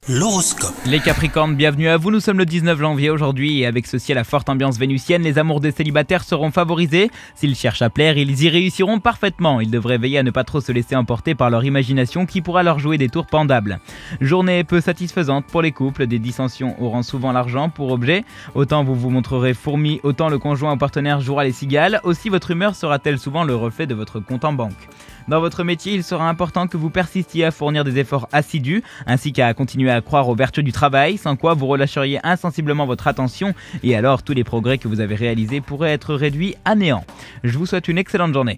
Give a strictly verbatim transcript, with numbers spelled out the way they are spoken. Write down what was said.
L'horoscope. Les Capricornes, bienvenue à vous, nous sommes le dix-neuf janvier aujourd'hui et avec ceci à la forte ambiance vénusienne, les amours des célibataires seront favorisés. S'ils cherchent à plaire, ils y réussiront parfaitement. Ils devraient veiller à ne pas trop se laisser emporter par leur imagination qui pourra leur jouer des tours pendables. Journée peu satisfaisante pour les couples, des dissensions auront souvent l'argent pour objet. Autant vous vous montrerez fourmi, autant le conjoint ou partenaire jouera les cigales. Aussi votre humeur sera-t-elle souvent le reflet de votre compte en banque. Dans votre métier, il sera important que vous persistiez à fournir des efforts assidus, ainsi qu'à continuer à croire aux vertus du travail, sans quoi vous relâcheriez insensiblement votre attention, et alors tous les progrès que vous avez réalisés pourraient être réduits à néant. Je vous souhaite une excellente journée.